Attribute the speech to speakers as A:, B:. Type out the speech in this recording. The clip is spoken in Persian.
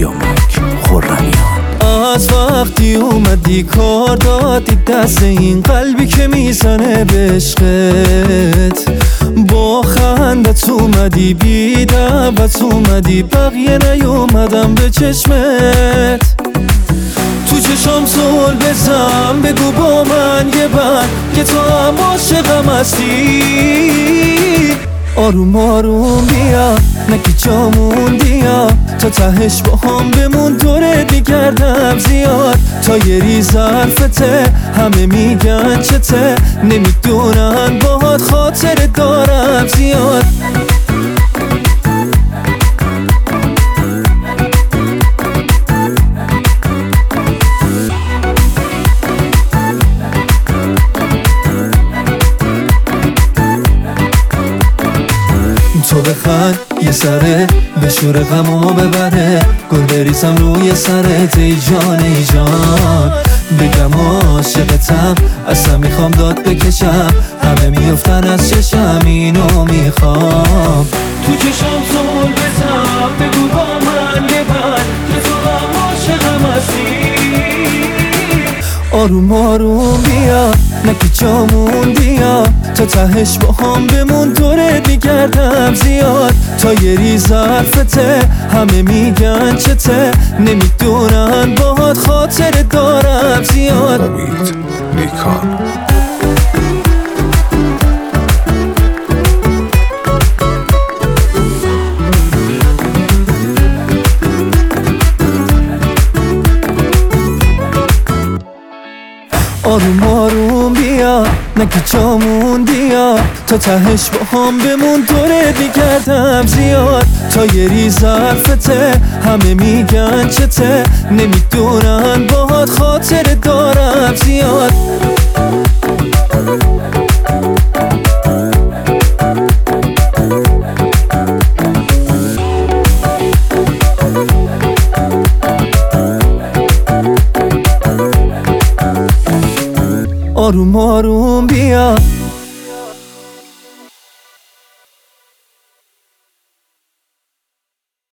A: سیامک خرمیان.
B: از وقتی اومدی کار دادی دست این قلبی که میزنه به عشقت، با خندت اومدی بی دعوت اومدی، بقیه نیومدم به چشمت. تو چشام زل بزن بگو با من یه بر که تو هم عاشقم هستی. آروم آروم بیا نکی جا موندیا، تا تهش با هم بمون دورت میگردم زیاد. تا یه ریز حرفته همه میگن چته، نمیدونن باهات خاطر دارم زیاد. تو بخند یه سره به شور غمومو ببره، گل بریزم روی سرت ای جان ای جان. بگم عاشقتم اصلا میخوام داد بکشم، همه میفتن از چشم اینو میخوام. تو چشم زل بزن بگو با من یه بر که تو هم عاشقم هستی. آروم آروم بیا نکی جا موندیا، تا تهش با هم بمون دورت میگردم زیاد. تا یه ریز حرفته همه میگن چته، نمیدونن باهات خاطر دارم زیاد.
A: امید نیکان.
B: آروم آروم بیا نکی جا موندیا، تا تهش با هم بمون دورت میگردم زیاد. تا یه ریز حرفته همه میگن چته، نمیدونن باهات خاطر دارم زیاد. آروم آروم بیا